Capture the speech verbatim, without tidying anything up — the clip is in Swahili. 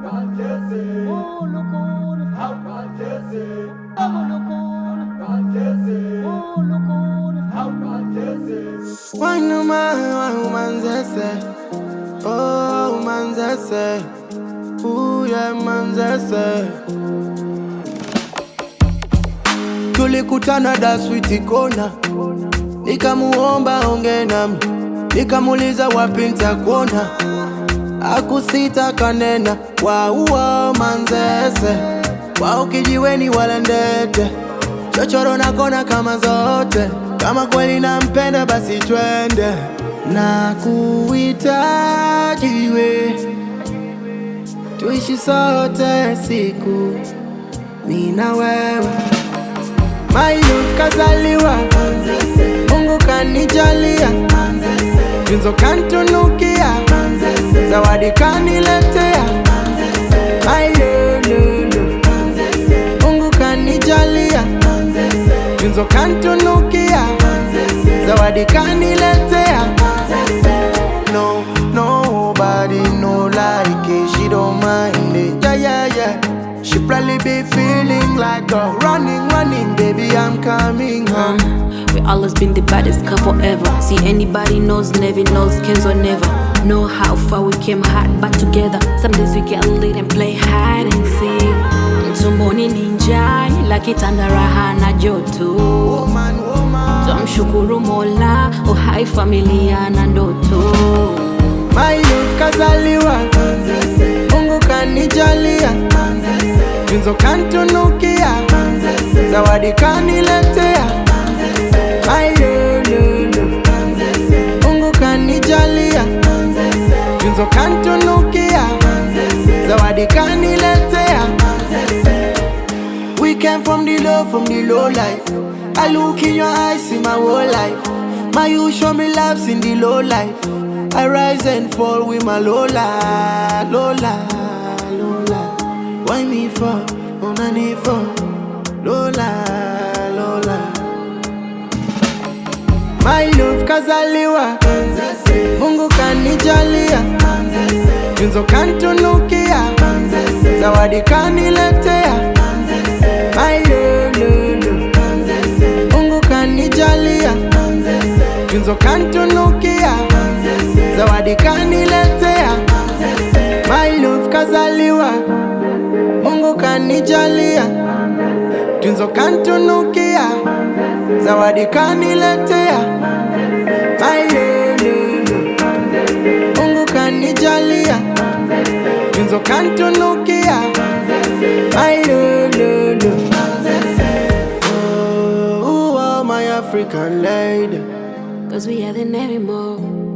Oh, look on. Oh, look on. Oh, look on. Why no man, why woman say? Oh, man say. Ooh, yeah, man say. Tulikutana da sweet kona, nikamuomba onge nami, nikamuliza wapi nitakuona, akusita kanena. Wauwa manzese, wao kijiweni wala ndete, chochoro na kona kama zote. Kama kweli nampenda basi twende, na kuhitaji we, tuishi sote siku mimi na wewe. My love kazaliwa, Mungu kanijalia, tunzo kantunukia, zawadi kaniletea. My love, love, Mungu kanijalia, tunzo kantunukia, zawadi kaniletea. No, nobody no like it, she don't mind it. Yeah, yeah, yeah. She probably be feeling like a running, running, baby, I'm coming home. Uh, we always been the baddest couple ever. See anybody knows, never knows, Kenzo never. Know how far we came hard back together. Some days we get lit and play hide and seek. Tumboni ninja, like itanda raha na joto. Woman, woman. Tumshukuru Mola, uhai familia na ndoto. My love kazaliwa, Mungu kanijalia, tunzo kantunukia, zawadi kaniletea. My love, love, Mungu kanijalia, tunzo kantunukia, zawadi kaniletea. We came from the low, from the low life. I look in your eyes, see my whole life. My you show me loves in the low life. I rise and fall with my Lola, Lola, Lola. Why me for? Onani for? Lola, Lola. My love kazaliwa, Mungu kanijalia, tunzo kantunukia, zawadi kaniletea. My love, love, Mungu kanijalia, tunzo kantunukia, zawadi kaniletea. My love kazaliwa, Mungu kanijalia, tunzo kantunukia, zawadi kaniletea. My love, Mungu kanijalia, tunzo kantunukia. My love, oh, oh, my African lady. Cause we are the never more.